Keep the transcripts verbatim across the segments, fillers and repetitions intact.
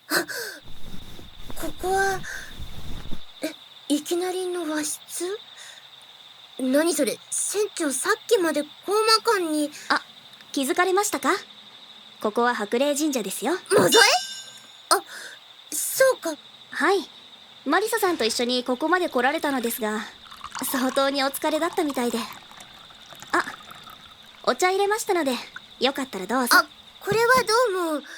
ここは、え、いきなりの和室？何それ、船長さっきまで高魔館に。 あ、気づかれましたか？ここは白麗神社ですよ。 野添？あ、そうか。 はい。マリサさんと一緒にここまで来られたのですが、相当にお疲れだったみたいで。あ、お茶入れましたので、よかったらどうぞ。 あ、これはどうも。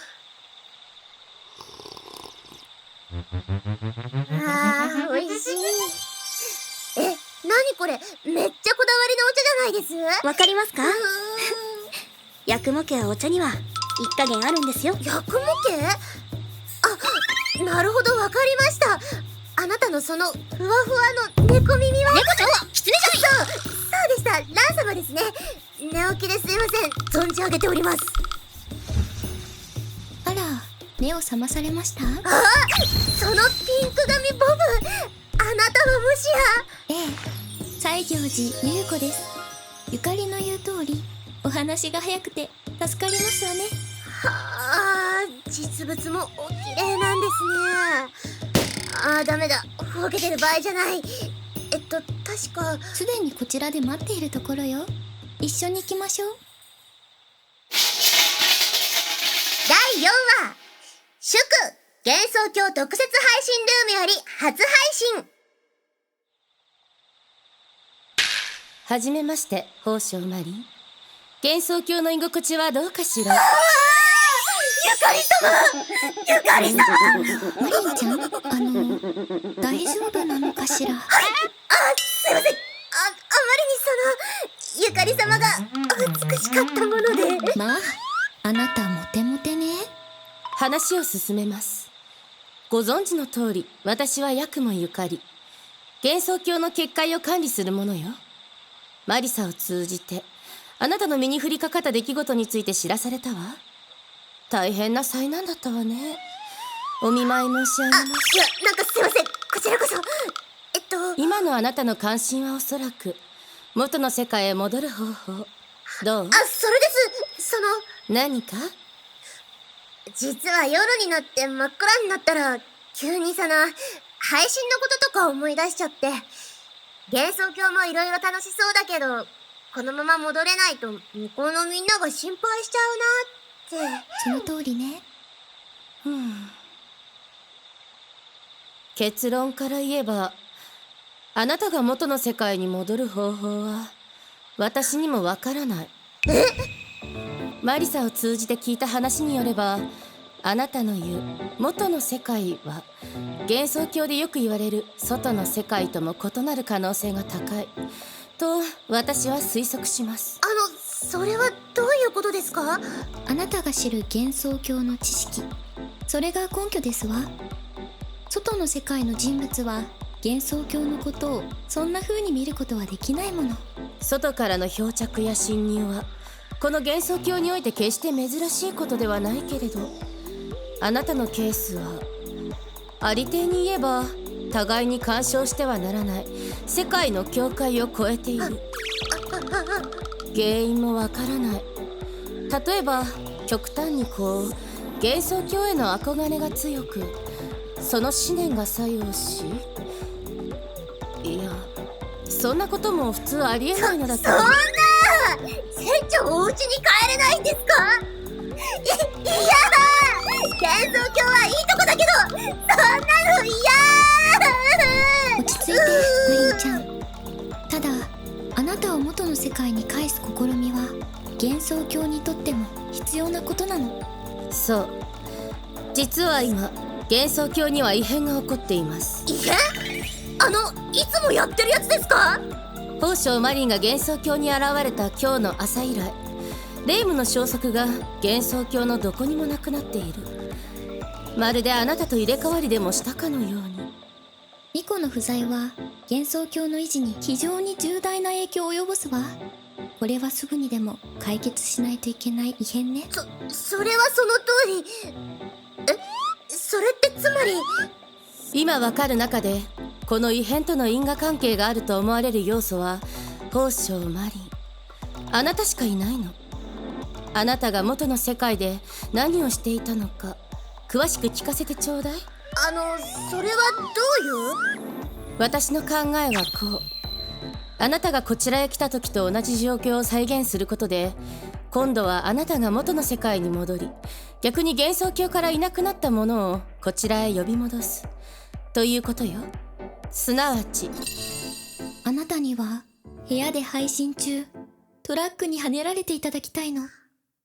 あー、美味しい。え、なにこれ、めっちゃこだわりのお茶じゃないです？ わかりますか？八雲家はお茶には一加減あるんですよ。 八雲家？あ、なるほど、わかりました。あなたのそのふわふわの猫耳は。 猫ちゃんは狐じゃない。 そう、そうでした。ラン様ですね。寝起きですいません。存じ上げております。 あら、目を覚まされました？ あ、そのピンク髪ボブ、あなたはもしや。 ええ、西行寺優子です。ゆかりの言う通り、お話が早くて助かりますわね。 はあ、実物もお綺麗なんですね。ああ、ダメだ。ほうけてる場合じゃない。えっと、確か。 すでにこちらで待っているところよ。一緒に行きましょう。 だいよんわ、祝幻想郷特設配信ルームより初配信。 はじめまして、宝生マリン。幻想郷の居心地はどうかしら？ ゆかり様、ゆかり様。 マリンちゃん、あの、大丈夫なのかしら？ はい、あ、すいません。あ、あまりにその、ゆかり様が美しかったもので。 まあ、あなたモテモテね。 話を進めます。ご存知の通り、私は八雲ゆかり。幻想郷の結界を管理する者よ。マリサを通じて、あなたの身に降りかかった出来事について知らされたわ。大変な災難だったわね。お見舞い申し上げます。 あ、いや、なんかすいません。こちらこそ。えっと。 今のあなたの関心はおそらく、元の世界へ戻る方法。どう？ あ、それです。その。 何か？ 実は夜になって真っ暗になったら、急にその、配信のこととか思い出しちゃって。幻想郷もいろいろ楽しそうだけど、このまま戻れないと向こうのみんなが心配しちゃうなって。 その通りね。 うん。結論から言えば、あなたが元の世界に戻る方法は私にもわからない。 え？ マリサを通じて聞いた話によれば、あなたの言う元の世界は幻想郷でよく言われる外の世界とも異なる可能性が高いと私は推測します。 あの、それはどういうことですか？ あなたが知る幻想郷の知識、それが根拠ですわ。外の世界の人物は幻想郷のことをそんな風に見ることはできないもの。 外からの漂着や侵入はこの幻想郷において決して珍しいことではないけれど、あなたのケースはありていに言えば互いに干渉してはならない世界の境界を越えている。原因もわからない。例えば極端にこう幻想郷への憧れが強く、その思念が作用し、いや、そんなことも普通ありえないのだけど。 そ、そんな船長お家に帰れないんですか？い、いや幻想郷はいいとこだけど、そんなの嫌。 落ち着いて、マリンちゃん。ただ、あなたを元の世界に返す試みは幻想郷にとっても必要なことなの。 そう、実は今幻想郷には異変が起こっています。 異変？あの、いつもやってるやつですか？ 宝生マリンが幻想郷に現れた今日の朝以来、霊夢の消息が幻想郷のどこにもなくなっている。まるであなたと入れ替わりでもしたかのように。 ニコの不在は幻想郷の維持に非常に重大な影響を及ぼすわ。これはすぐにでも解決しないといけない異変ね。 そ、それはその通り。え、それってつまり。 今わかる中でこの異変との因果関係があると思われる要素は宝生マリン、あなたしかいないの。あなたが元の世界で何をしていたのか詳しく聞かせてちょうだい。 あの、それはどういう？ 私の考えはこう。あなたがこちらへ来た時と同じ状況を再現することで、今度はあなたが元の世界に戻り、逆に幻想郷からいなくなったものをこちらへ呼び戻すということよ。すなわち、 あなたには部屋で配信中トラックにはねられていただきたいの。 は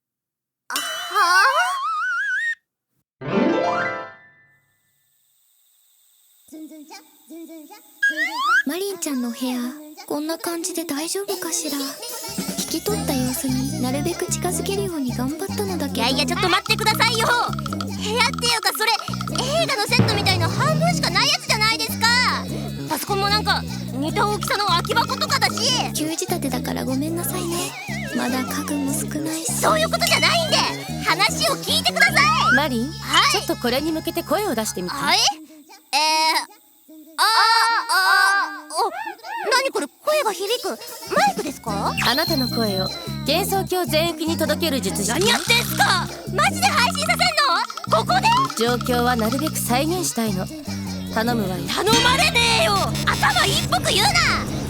マリンちゃんの部屋、こんな感じで大丈夫かしら。引き取った様子になるべく近づけるように頑張ったのだけど。 いやいや、ちょっと待ってくださいよ。部屋っていうか、それ映画のセットみたいな半分しかないやつじゃないですか。パソコンもなんか似た大きさの空き箱とかだし。 旧仕立てだからごめんなさいね。まだ家具も少ないし。 そういうことじゃないんで、話を聞いてください。 マリン、 はいちょっとこれに向けて声を出してみて。 はい、えーあーあーお、なにこれ、声が響く。マイクですか？ あなたの声を幻想郷全域に届ける術式。 何やってんすか？マジで配信させんの？ここで？ 状況はなるべく再現したいの。頼むわよ。 頼まれねえよ。頭いいっぽく言うな。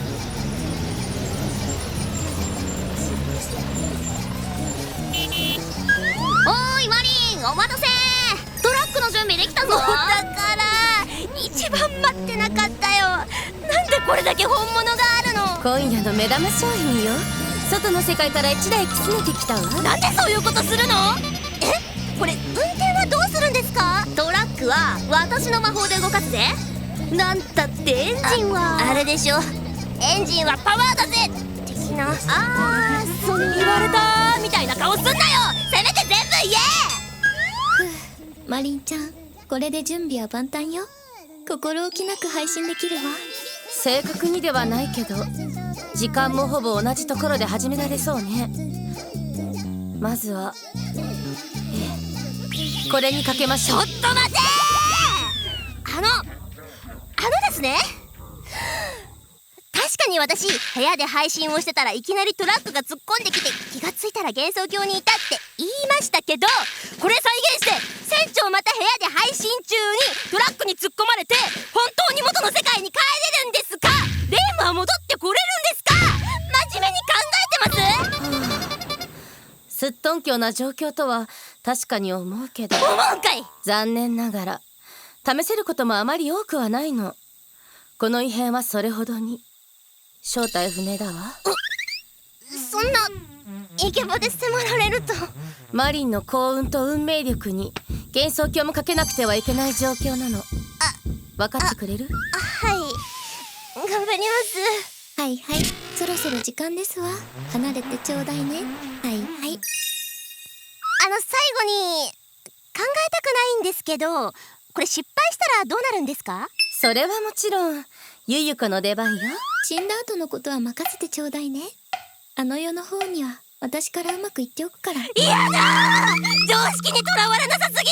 おーいマリン、お待たせ。トラックの準備できたぞ。だから一番待ってなかったよ。なんでこれだけ本物があるの？ 今夜の目玉商品よ。外の世界から一台きつねてきたわ。 なんでそういうことするの？え、これ運転はどうするんですか？トラックは私の魔法で動かすぜ。なんたってエンジンは あ, あれでしょ。エンジンはパワーだぜ的な。あー、それ言われたみたいな顔すんなよ。せめて全部言え。 マリンちゃん、これで準備は万端よ。心置きなく配信できるわ。 正確にではないけど、時間もほぼ同じところで始められそうね。まずはえこれにかけましょう。 ちょっと待てー。あのあのですね、確かに私部屋で配信をしてたらいきなりトラックが突っ込んできて、気がついたら幻想郷にいたって言いましたけど、これ再現して船長また部屋で配信中にトラックに突っ込まれて本当に元の世界に帰れるんですか？レイムは戻ってこれるんですか？真面目に考えてます？ すっとんきょうな状況とは確かに思うけど、 思うんかい。 残念ながら試せることもあまり多くはないの。この異変はそれほどに正体不明だわ。 そんなイケボで迫られると。 マリンの幸運と運命力に幻想郷もかけなくてはいけない状況なの。分かってくれる？ はい、頑張ります。 はいはい、そろそろ時間ですわ。離れてちょうだいね。はいはい。 あの、最後に考えたくないんですけど、これ失敗したらどうなるんですか？ それはもちろんゆゆこの出番よ。 死んだ後のことは任せてちょうだいね。あの世の方には私からうまく言っておくから。 嫌だー。常識にとらわれなさすぎる。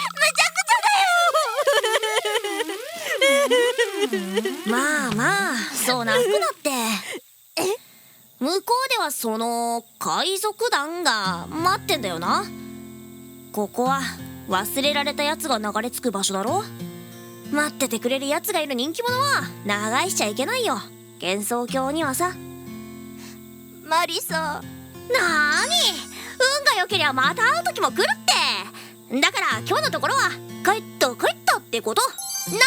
むちゃくちゃだよ。まあまあ、そう泣くなって。え？向こうではその海賊団が待ってんだよな。ここは忘れられたやつが流れ着く場所だろ。待っててくれるやつがいる人気者は長居しちゃいけないよ。幻想郷にはさ。マリサ、なーに、運が良けりゃまた会う時も来るって。だから今日のところは帰った帰ったってことな。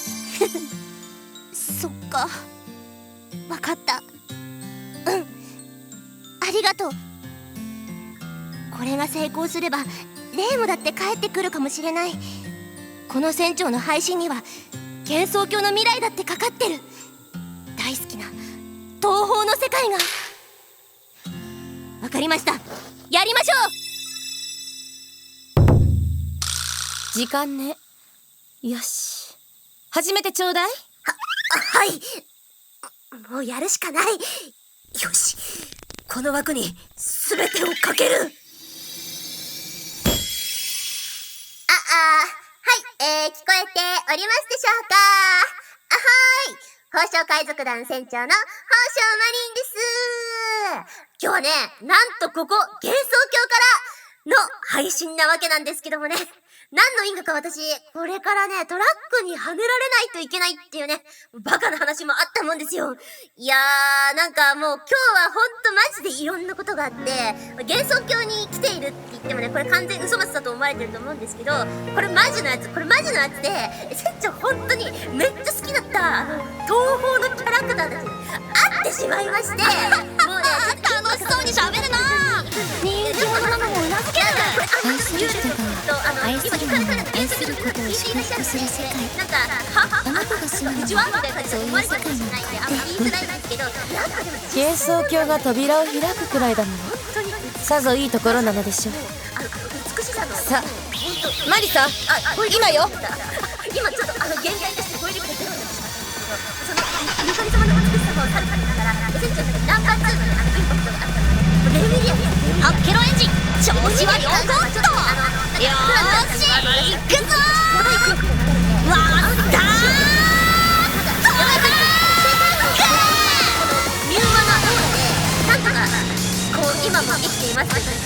そっか、わかった。うん、ありがとう。これが成功すればレイムだって帰ってくるかもしれない。この船長の配信には幻想郷の未来だってかかってる。大好きな東方の世界が。わかりました、やりましょう。 時間ね。よし、始めてちょうだい。 は、はい。もうやるしかない。よし、この枠に全てをかける。あ、あ、はい、えー、聞こえておりますでしょうか？あ、はーい。宝生海賊団船長の宝生マリンです。今日はね、なんとここ幻想郷からの配信なわけなんですけどもね。 何の因果か私、これからね、トラックにはねられないといけないっていうね、バカな話もあったもんですよ。いやー、なんかもう今日はほんとマジでいろんなことがあって、幻想郷に来ているって言ってもね、これ完全嘘松だと思われてると思うんですけど、これマジのやつ、これマジのやつで、船長ほんとにめっちゃ好きだった、あの、東宝のキャラクターたちに会ってしまいまして、もうね、 楽しそうに喋るな。 人気者なのもうなずける。愛する人が愛する者を愛することを祝福する世界。 なんか、ははあなたが住むのうちはみはたいな感じで思われてるかもしれないんで、あんまり言いづらいんですけど、なんかでも幻想郷が扉を開くくらいだもの。 本当にさぞいいところなのでしょう。 あの美しさのさあ本当マリさん、 ああ今よ。 今ちょっとあの現代として語彙力がゼロになってしまったんですけど、そのゆかり様の美しさもさるかにながら、船長さんにナンバーツーのあのインパクトがあったので、レベリアにあっけろエンジン、調子は良好っと。よーし、行くぞやばいクイックが流れて、 ー。わったー。 柔和なオーラでなんとかこう今も生きていますって感じ